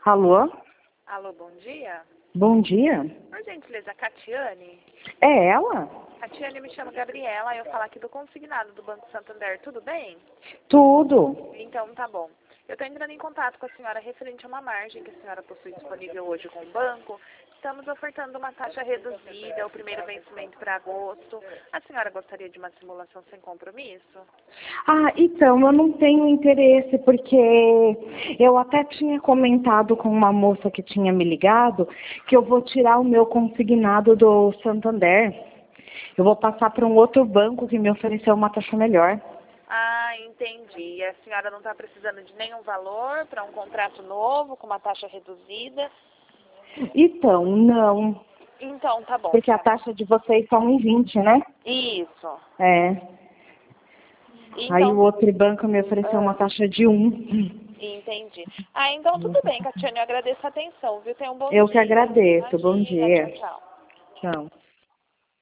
Alô? Alô, bom dia. Bom dia. Por gentileza, Catiane? É ela? Catiane, me chamo Gabriela, eu falo aqui do consignado do Banco Santander, tudo bem? Tudo. Então, tá bom. Eu estou entrando em contato com a senhora referente a uma margem que a senhora possui disponível hoje com o banco. Estamos ofertando uma taxa reduzida, o primeiro vencimento para agosto. A senhora gostaria de uma simulação sem compromisso? Ah, então, eu não tenho interesse porque eu até tinha comentado com uma moça que tinha me ligado que eu vou tirar o meu consignado do Santander. Eu vou passar para um outro banco que me ofereceu uma taxa melhor. Ah, entendi. E a senhora não está precisando de nenhum valor para um contrato novo, com uma taxa reduzida? Então, não. Então, tá bom. Porque a taxa de vocês são 1,20, né? Isso. É. Aí o Então, outro banco me ofereceu uma taxa de 1. entendi. Ah, então tudo bem, Catiane, eu agradeço a atenção, viu? Tenha um bom Eu que dia. agradeço. Bom Imagina, tchau, dia. tchau. Tchau.